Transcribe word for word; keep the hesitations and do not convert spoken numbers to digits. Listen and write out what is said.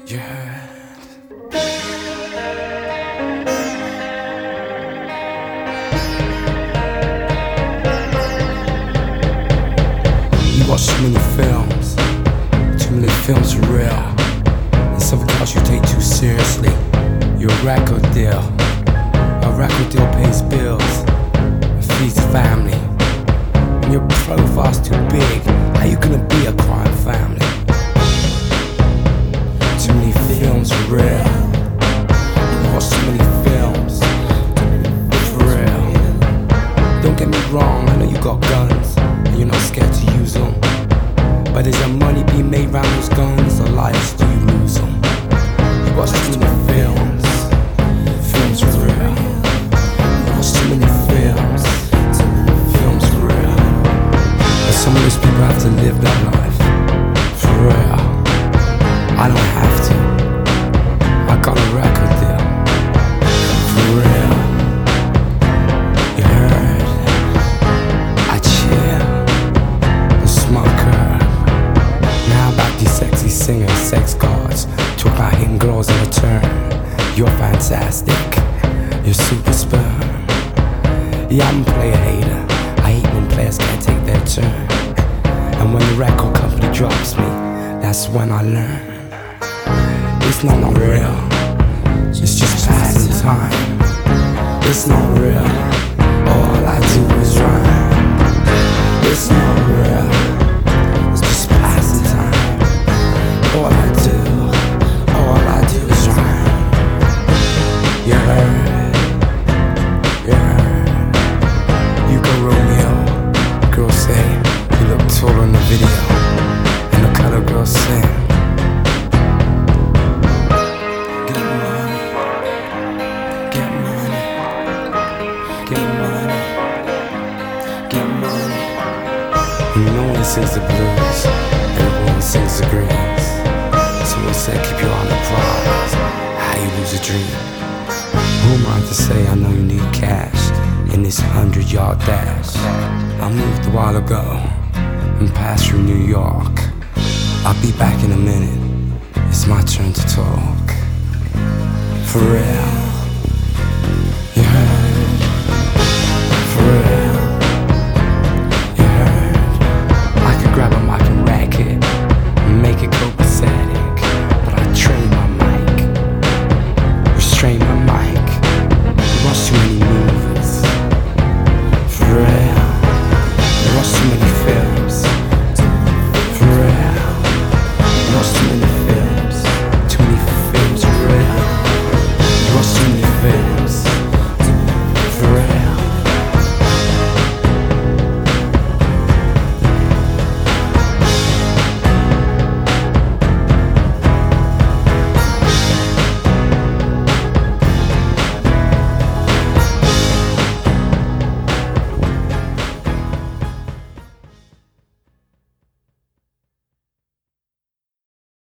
You heard? You watch too many films, too many films are real, and some cause you take too seriously. You're a record deal. A record deal pays bills and feeds the family. When your profile's too big, how you gonna be a crime family? Too many films are real. You watch too many films, for real. Don't get me wrong, I know you got guns and you're not scared to use them. But is there money being made around those guns, or lives do you lose them? You watch too many films, films are real. You watch too many films, films are real. But some of those people have to live that life, for real. I don't have to. I got a record deal, for real. You heard? I chill and smoke herb. Now about these sexy singers, sex gods, talk about hitting girls in return. You're fantastic, you're super sperm. Yeah, I'm a player hater. I hate when players can't take their turn. And when the record company drops me, that's when I learn. It's not real, it's just passing time. It's not real, all I do is rhyme. It's not real, it's just passing time. All I do, all I do is rhyme. You heard, you heard. You go Romeo, girls say you look tall in the video, and the color girls sing. And no one sings the blues, everyone sings the greens. Someone said keep your eye on the prize, how you lose a dream. Who am I to say I know you need cash in this hundred yard dash? I moved a while ago and passed through New York. I'll be back in a minute, it's my turn to talk. For real.